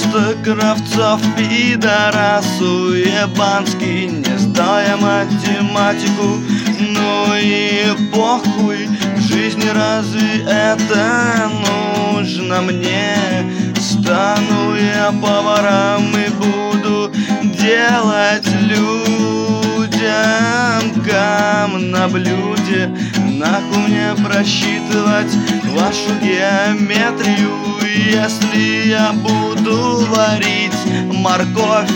Вместо Кравцов пидорасу ебанский, не сдал я математику. Ну и похуй, в жизни разве это нужно мне? Стану я поваром и буду делать людям гам на блюде. Нахуй мне просчитывать вашу геометрию, если я буду варить морковь.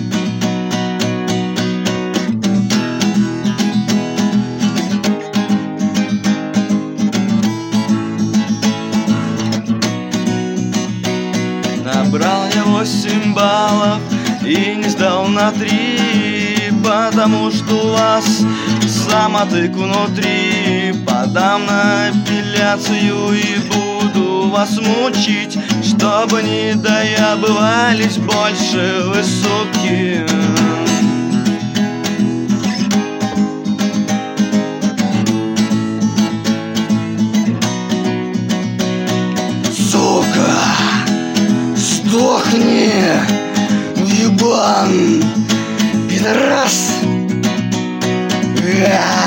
Набрал я 8 баллов и не сдал на 3, потому что у вас самотык внутри. Подам на апелляцию и буду вас мучить, чтобы не доябывались больше вы, суки. Сука, сдохни, ебан, пидорас.